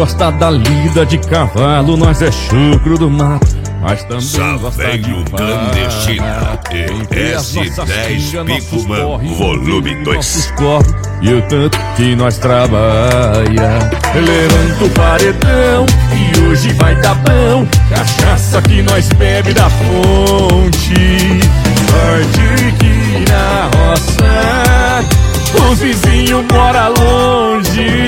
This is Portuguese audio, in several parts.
gosta da lida de cavalo, nós é chucro do mato, mas também gosta de clandestina e S10 Picoman volume 2. E o tanto que nós trabalha, levanta o paredão e hoje vai dar bom. Cachaça que nós bebe da fonte, sorte que na roça os vizinhos moram longe.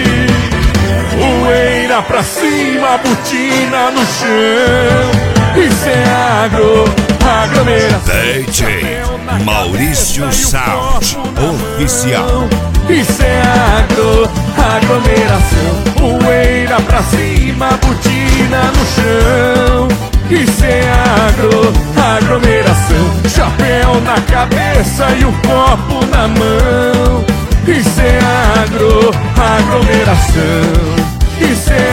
Poeira pra cima, botina no chão, isso é aglomeração. DJ Maurício Sound Oficial. Isso é aglomeração. Poeira pra cima, botina no chão, isso é aglomeração. Chapéu na cabeça e o copo na mão, isso é aglomeração. Isso é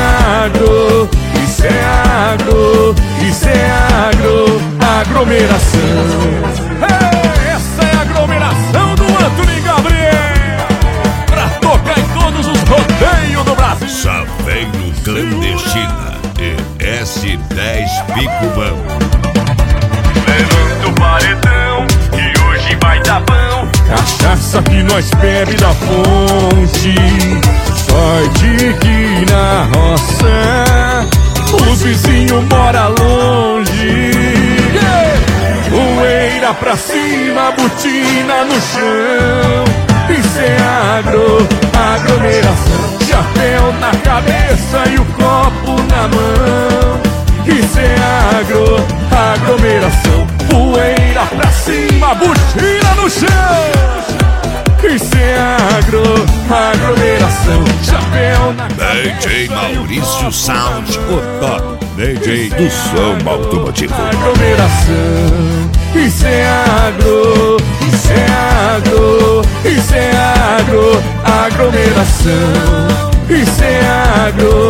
aglomeração. Essa é a aglomeração do Antônio Gabriel, pra tocar em todos os rodeios do Brasil. Saveiro Clandestina e S10 Picoman. Levanta o paredão e hoje vai dar bom. Cachaça que nós bebe da fonte, sorte que na roça os vizinhos moram longe. Poeira pra cima, botina no chão, isso é aglomeração. Chapéu na cabeça e o copo na mão, isso é aglomeração. Poeira pra cima, botina no chão, isso é aglomeração. Chapéu na DJ Maurício Sound, o top DJ do som automotivo. Aglomeração, isso é aglomeração. Isso é